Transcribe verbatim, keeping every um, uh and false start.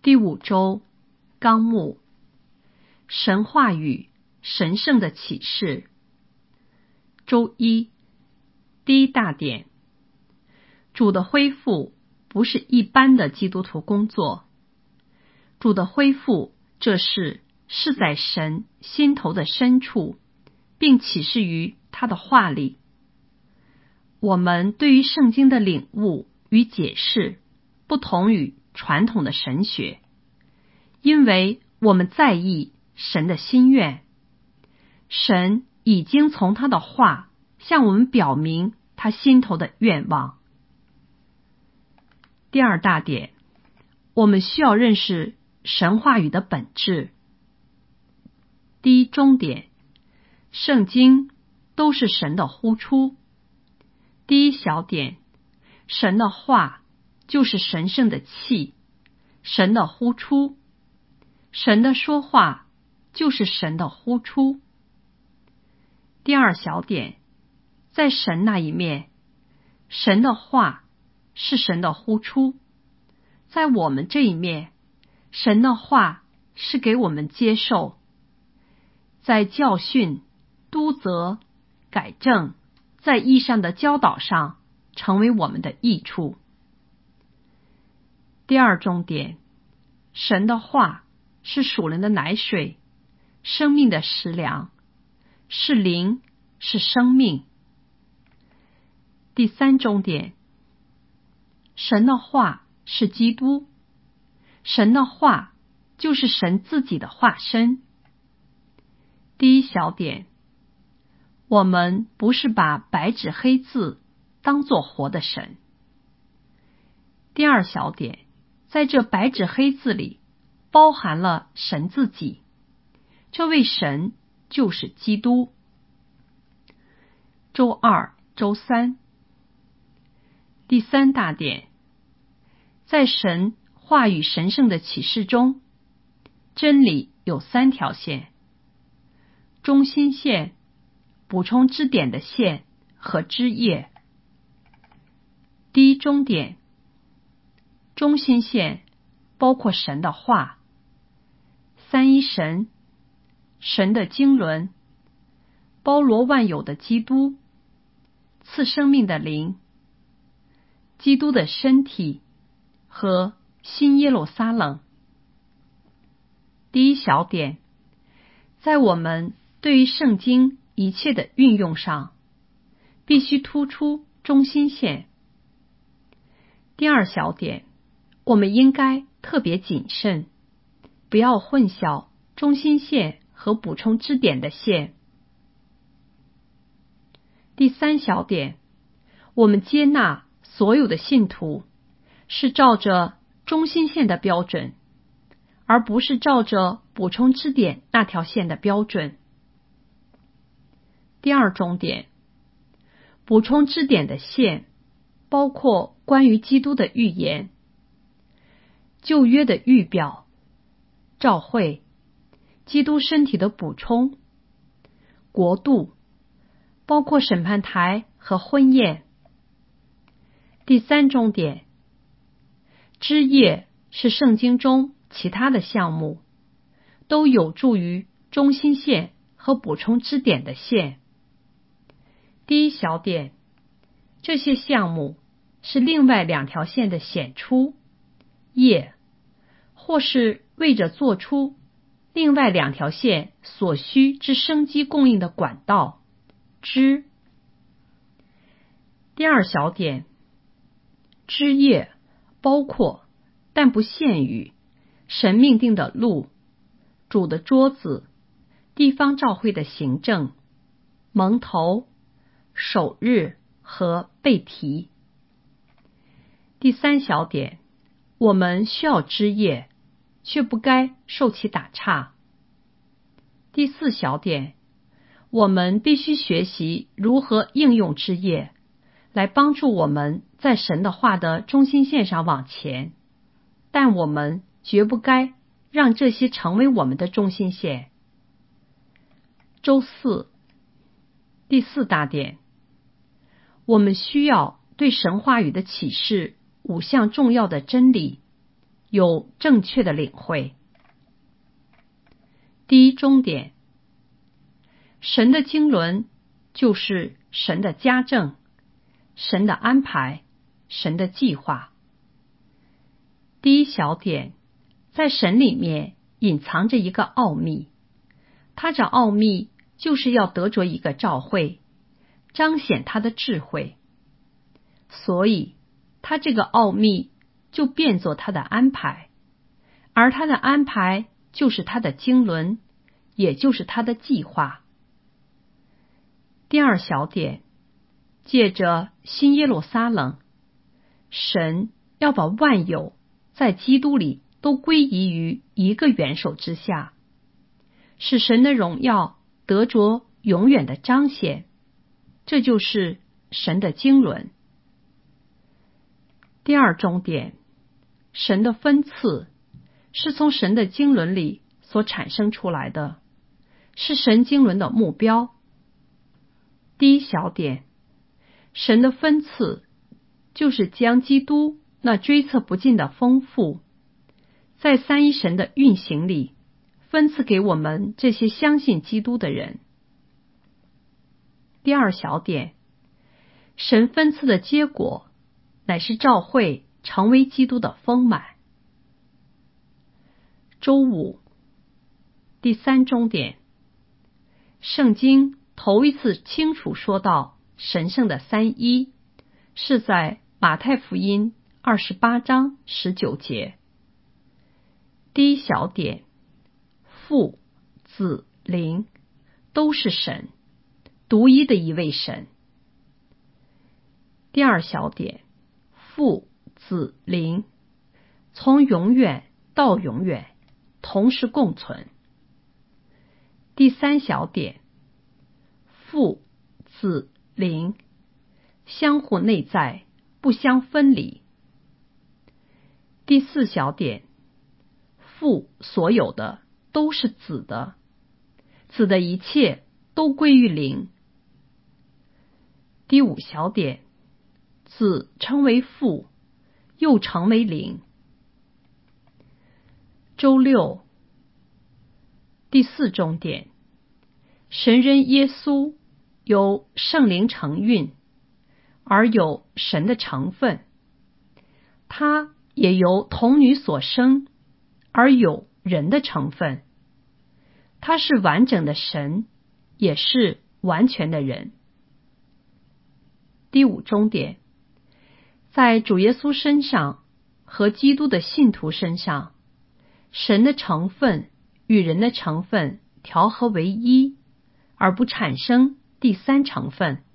第五周纲目：神话语，神圣的启示。周一，第一大点：主的恢复不是一般的基督徒工作，主的恢复这事是在神心头的深处，并启示于他的话里。我们对于圣经的领悟与解释不同于传统的神学，因为我们在意神的心愿。神已经从他的话向我们表明他心头的愿望。第二大点，我们需要认识神话语的本质。第一中点，圣经都是神的呼出。第一小点，神的话就是神圣的气，神的呼出，神的说话就是神的呼出。第二小点，在神那一面，神的话是神的呼出，在我们这一面，神的话是给我们接受，在教训、督责、改正，在义上的教导上成为我们的益处。第二重点，神的话是属灵的奶水，生命的食粮，是灵，是生命。第三重点，神的话是基督，神的话就是神自己的化身。第一小点，我们不是把白纸黑字当作活的神。第二小点，在这白纸黑字里包含了神自己，这位神就是基督。周二、周三，第三大点，在神话语神圣的启示中，真理有三条线：中心线、补充支点的线和枝叶。第一中点，中心线包括神的话，三一神，神的经纶，包罗万有的基督，赐生命的灵，基督的身体和新耶路撒冷。第一小点，在我们对于圣经一切的运用上，必须突出中心线。第二小点，我们应该特别谨慎，不要混淆中心线和补充支点的线。第三小点，我们接纳所有的信徒是照着中心线的标准，而不是照着补充支点那条线的标准。第二重点，补充支点的线包括关于基督的预言，旧约的预表，召会，基督身体的补充，国度，包括审判台和婚宴。第三重点，枝叶是圣经中其他的项目，都有助于中心线和补充支点的线。第一小点，这些项目是另外两条线的显出，叶，或是为着做出另外两条线所需之生机供应的管道，枝。第二小点，枝叶包括但不限于神命定的路，主的桌子，地方教会的行政，蒙头，首日和被提。第三小点，我们需要枝叶，却不该受其打岔。第四小点，我们必须学习如何应用枝叶，来帮助我们在神的话的中心线上往前，但我们绝不该让这些成为我们的中心线。周四，第四大点，我们需要对神话语的启示五项重要的真理， 有正确的领会。第一中点，神的经纶就是神的家政，神的安排，神的计划。第一小点，在神里面隐藏着一个奥秘，他这奥秘就是要得着一个召会，彰显他的智慧，所以他这个奥秘就变作他的安排，而他的安排就是他的经纶，也就是他的计划。第二小点，借着新耶路撒冷，神要把万有在基督里都归移于一个元首之下，使神的荣耀得着永远的彰显，这就是神的经纶。第二中点，神的分赐是从神的经纶里所产生出来的，是神经纶的目标。第一小点，神的分赐就是将基督那追测不尽的丰富，在三一神的运行里分赐给我们这些相信基督的人。第二小点，神分赐的结果乃是召会成为基督的丰满。周五，第三中点，圣经头一次清楚说到神圣的三一，是在马太福音二十八章十九节。第一小点，父、子、灵都是神，独一的一位神。第二小点，父、子、灵从永远到永远同时共存。第三小点，父、子、灵相互内在，不相分离。第四小点，父所有的都是子的，子的一切都归于灵。第五小点，子称为父，又成为灵。周六，第四中点，神人耶稣由圣灵承运，而有神的成分，他也由童女所生，而有人的成分，他是完整的神，也是完全的人。第五中点，在主耶稣身上和基督的信徒身上，神的成分与人的成分调和为一，而不产生第三成分。